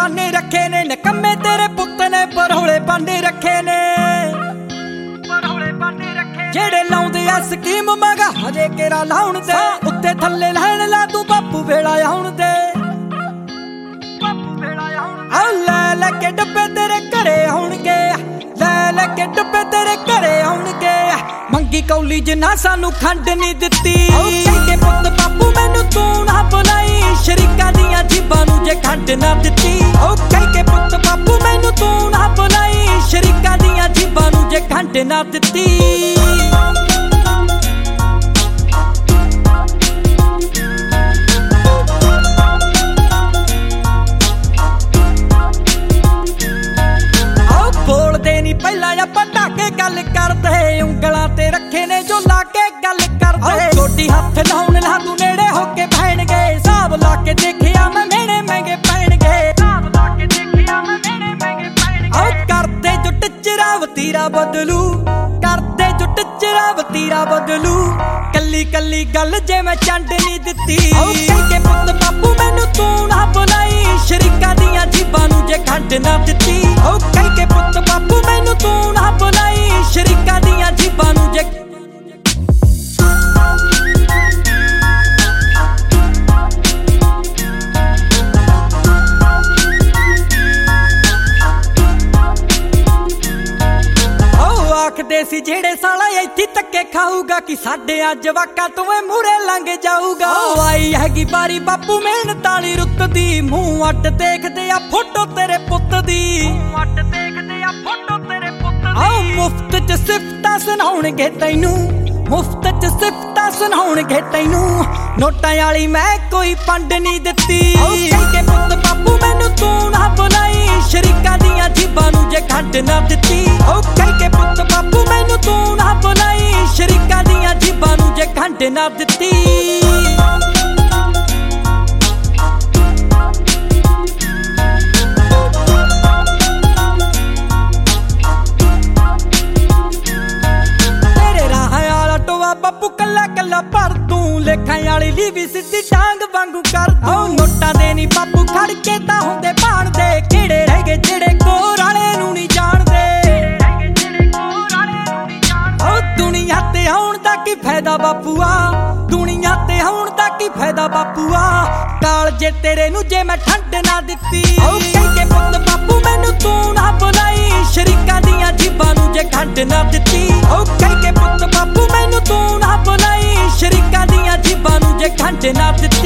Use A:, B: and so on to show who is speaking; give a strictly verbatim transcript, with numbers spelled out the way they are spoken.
A: ਬਾਨੇ ਰੱਖੇ ਨੇ, ਨਿਕੰਮੇ ਤੇਰੇ ਪੁੱਤ ਨੇ ਪਰੋਲੇ ਬਾਨੇ ਰੱਖੇ ਨੇ, ਪਰੋਲੇ ਬਾਨੇ ਰੱਖੇ ਜਿਹੜੇ ਲਾਉਂਦੇ ਆ ਸਕੀਮ ਮਗਾ ਹਜੇ ਕੇਰਾ ਲਾਉਣ ਦੇ, ਉੱਤੇ ਥੱਲੇ ਲੈਣ ਲਾ ਤੂੰ ਬਾਪੂ ਵੇਲਾ ਆਉਣ ਦੇ, ਬਾਪੂ ਵੇਲਾ ਆਉਣ ਆ ਲੈ ਲੈ ਕੇ ਡੱਬੇ ਤੇਰੇ ਘਰੇ ਆਉਣਗੇ, ਲੈ ਲੈ ਕੇ ਡੱਬੇ ਤੇਰੇ ਘਰੇ ਆਉਣਗੇ, ਮੰਗੀ ਕੌਲੀ ਜਿੰਨਾ ਸਾਨੂੰ ਖੰਡ ਨਹੀਂ ਦਿੱਤੀ, ਕਹਿੰਦੇ ਪੁੱਤ ਬਾਪੂ ਮੈਨੂੰ ਤੂੰ ਨਾ ਬੁਲਾਈ, ਸ਼ਰੀਕਾਂ ਦੀਆਂ ਜੀਬਾਂ ਨੂੰ ਜੇ ਖੰਡ ਨਾ ਦਿੱਤੀ, ਉਹ ਕਹਿੰਦੇ ਪੁੱਤ ਬਾਪੂ ਮੈਨੂੰ ਤੂੰ ਨਾ ਬੁਲਾਈ, ਸ਼ਰੀਕਾਂ ਦੀਆਂ ਜੀਬਾਂ ਨੂੰ ਜੇ ਖੰਡ ਨਾ ਦਿੱਤੀ। ਬੋਲਦੇ ਨੀ ਪਹਿਲਾਂ ਆਪਾਂ ਢਾਕੇ ਗੱਲ ਕਰਦੇ, ਉਂਗਲਾਂ ਤੇ ਰੱਖੇ ਨੇ ਜੋ ਲਾ ਕੇ ਗੱਲ ਕਰਦੇ, ਛੋਟੀ ਹੱਥ ਲਾਉਣ ਲਾ ਤੂੰ ਨੇੜੇ ਹੋ ਕੇ ਬਹਿਣਗੇ, ਹਿਸਾਬ ਲਾ ਕੇ ਦੇਖਿਆ ਮੈਂ ਮੇਣੇ ਮਹਿੰਗੇ ਪੈਣਗੇ, ਹਿਸਾਬ ਲਾ ਕੇ ਦੇਖਿਆ ਮੈਂ ਮੇਣੇ ਮਹਿੰਗੇ ਪੈਣਗੇ, ਓ ਕਰਦੇ ਜੋ ਟਿਚਰਾ ਵਤੀਰਾ ਬਦਲੂ, ਕਰਦੇ ਜੋ ਟਿਚਰਾ ਵਤੀਰਾ ਬਦਲੂ, ਕੱਲੀ ਕੱਲੀ ਗੱਲ ਜੇ ਮੈਂ ਚੰਡ ਨਹੀਂ ਦਿੱਤੀ, ਓ ਕਹਿੰਦੇ ਪੁੱਤ ਬਾਪੂ ਮੈਨੂੰ ਤੂੰ ਨਾ ਬੁਲਾਈ, ਸ਼ਰੀਕਾਂ ਦੀਆਂ ਜੀਬਾਂ ਨੂੰ ਜੇ ਖੰਡ ਨਾ ਦਿੱਤੀ, ਓ ਕਹਿੰਦੇ ਪੁੱਤ ਬਾਪੂ ਮੈਨੂੰ ਤੂੰ ਨਾ ਬੁਲਾਈ, ਸ਼ਰੀਕਾਂ ਦੀਆਂ ਜੀਬਾਂ ਨੂੰ ਜੇ ਆਖਦੇ ਸੀ ਜਿਹੜੇ ਸਾਲਾ ਇੱਥੇ ਧੱਕੇ ਖਾਊਗਾ ਕਿ ਸਾਡੇ ਅੱਜ ਜਵਾਕਾਂ ਤੋਂ ਇਹ ਮੂਹਰੇ ਲੰਘ ਜਾਊਗਾ, ਉਹ ਆਈ ਹੈਗੀ ਬਾਰੀ ਬਾਪੂ ਮਿਹਨਤ ਵਾਲੀ ਰੁੱਤ ਦੀ, ਮੂੰਹ ਅੱਡ ਦੇਖਦੇ ਆ ਫੋਟੋ ਤੇਰੇ ਪੁੱਤ ਦੀ, ਮੂੰਹ ਅੱਡ ਦੇਖਦੇ ਆ ਫੋਟੋ ਤੇਰੇ ਪੁੱਤ ਦੀ, ਆਹ ਮੁਫਤ ਚ ਸਿਫਤਾਂ ਸੁਣਾਉਣਗੇ ਤੈਨੂੰ, ਮੁਫਤ ਚ ਸਿਫਤਾਂ ਸੁਣਾਉਣਗੇ ਤੈਨੂੰ, ਨੋਟਾਂ ਵਾਲੀ ਮੈਂ ਕੋਈ ਪੰਡ ਨਹੀਂ ਦਿੱਤੀ, ਕਹਿੰਦੇ ਪੁੱਤ ਬਾਪੂ ਮੈਨੂੰ ਤੂੰ ਨਾ ਬੁਲਾਈ, ਸ਼ਰੀਕਾਂ ਦੀਆਂ ਜੀਬਾਂ ਨੂੰ ਜੇ ਖੰਡ ਨਾ ਦਿੱਤੀ, ਉਹ ਕਹਿੰਦੇ ਪੁੱਤ ਬਾਪੂ ਮੈਨੂੰ ਤੂੰ ਨਾ ਬੁਲਾਈ, ਸ਼ਰੀਕਾਂ ਦੀਆਂ ਜੀਬਾਂ ਨੂੰ ਜੇ ਖੰਡ ਨਾ ਦਿੱਤੀ। ਬਾਪੂ ਕੱਲਾ ਕੱਲਾ ਪਰ ਤੂੰ ਲੇਖਾਂ ਵਾਲੀ ਲੀ ਵੀ ਸਿੱਧੀ ਟਾਂਗ ਵਾਂਗੂ ਕਰ ਦੂੰ, ਨੋਟਾਂ ਦੇ ਨੀ ਬਾਪੂ ਖੜ ਕੇ ਤਾਂ ਹੁੰਦੇ ਭਾਣਦੇ, ਕਿਹੜੇ ਰਹਿ ਗਏ ਜਿਹੜੇ ਕੋਰ ਵਾਲੇ ਨੂੰ ਨਹੀਂ ਜਾਣਦੇ, ਓ ਦੁਨੀਆ ਤੇ ਆਉਣ ਦਾ ਕੀ ਫਾਇਦਾ ਬਾਪੂਆ, ਦੁਨੀਆ ਤੇ ਆਉਣ ਦਾ ਕੀ ਫਾਇਦਾ ਬਾਪੂਆ, ਕਾਲ ਜੇ ਤੇਰੇ ਨੂੰ ਜੇ ਮੈਂ ਠੰਡ ਨਾ ਦਿੱਤੀ, ਓ ਕਹਿੰਦੇ ਪੁੱਤ ਬਾਪੂ ਮੈਨੂੰ ਤੂੰ ਨਾ ਬੁਲਾਈ, ਸ਼ਰੀਕਾਂ ਦੀਆਂ ਜੀਬਾਂ ਨੂੰ ਜੇ ਖੰਡ ਨਾ ਦਿੱਤੀ, ਓ ਕਹਿੰਦੇ ਪੁੱਤ ਬਾਪੂ ਮੈਨੂੰ ਤੂੰ ਨਾ ਬੁਲਾਈ, ਸ਼ਰੀਕਾਂ ਦੀਆਂ ਜੀਬਾਂ ਨੂੰ ਜੇ ਖੰਡ ਨਾ ਦਿੱਤੀ।